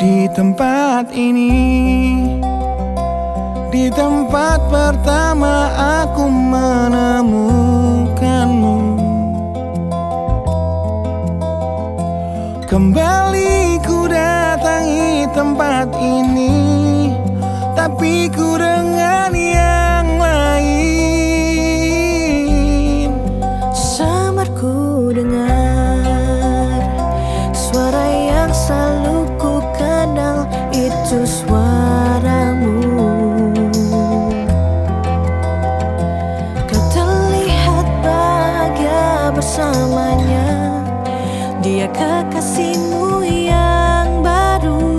Di tempat ini, di tempat pertama aku menemukanmu. Kembali ku datangi tempat ini, tapi ku dengan yang lain. Samar ku dengar suara yang selalu ku kenal, itu suaramu. Kau terlihat bahagia bersamanya, dia kekasihmu yang baru.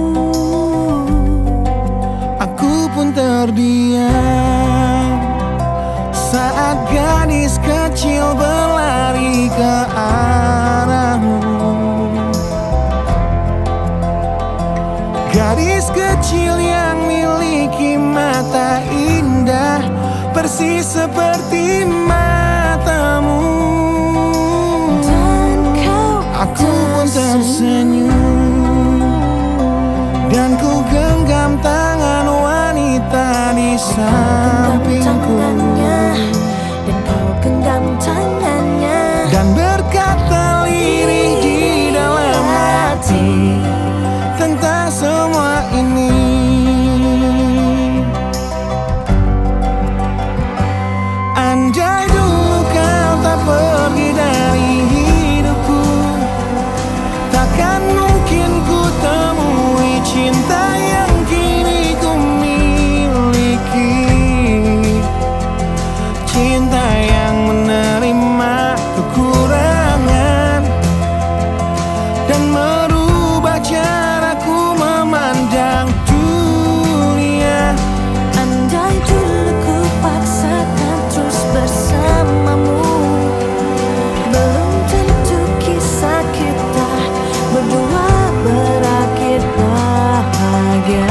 Aku pun terdiam saat gadis kecil berlari ke arahmu. Gadis kecil yang miliki mata indah, persis seperti matamu. Aku pun tersenyum dan ku genggam tangan wanita di sampingku. Dan kau genggam tangannya dan berkata lirih di dalam hati tentang semua ini. Andai dulu kau tak pergi dari hidupku, takkan mungkin ku temui cinta yang kini ku miliki. Cinta yang menerima kekurangan dan merubah caraku memandang dunia. Andai dulu ku paksakan terus bersamamu, belum tentu kisah kita berdua berakhir bahagia.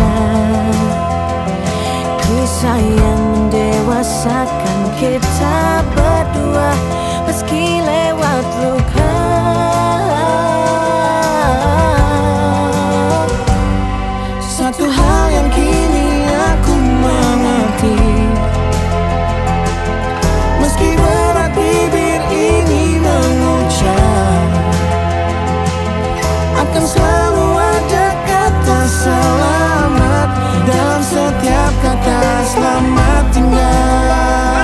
Kisah yang mendewasakan kita berdua, meski lewat luka. Satu hal yang kini aku mengerti, meski berat bibir ini mengucap, akan selalu ada kata selamat dalam setiap kata selamat tinggal.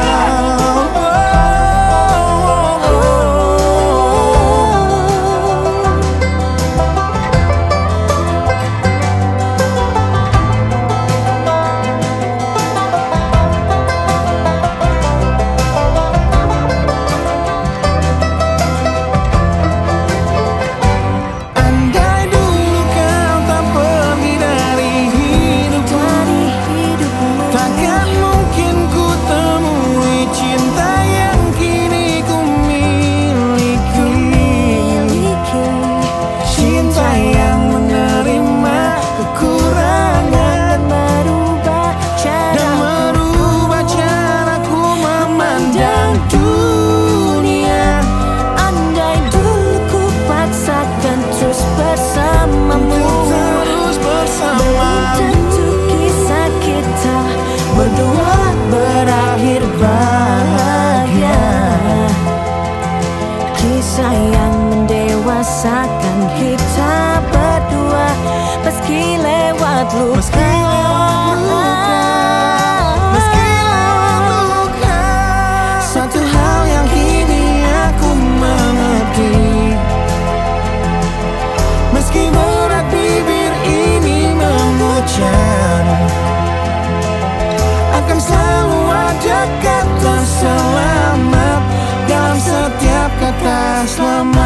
Berdua berakhir bahagia. Kisah yang mendewasakan kita berdua, meski lewat luka. Satu hal yang kini aku mengerti, meski berat bibir ini mengucap, akan selalu ada kata selamat dalam setiap kata selamat.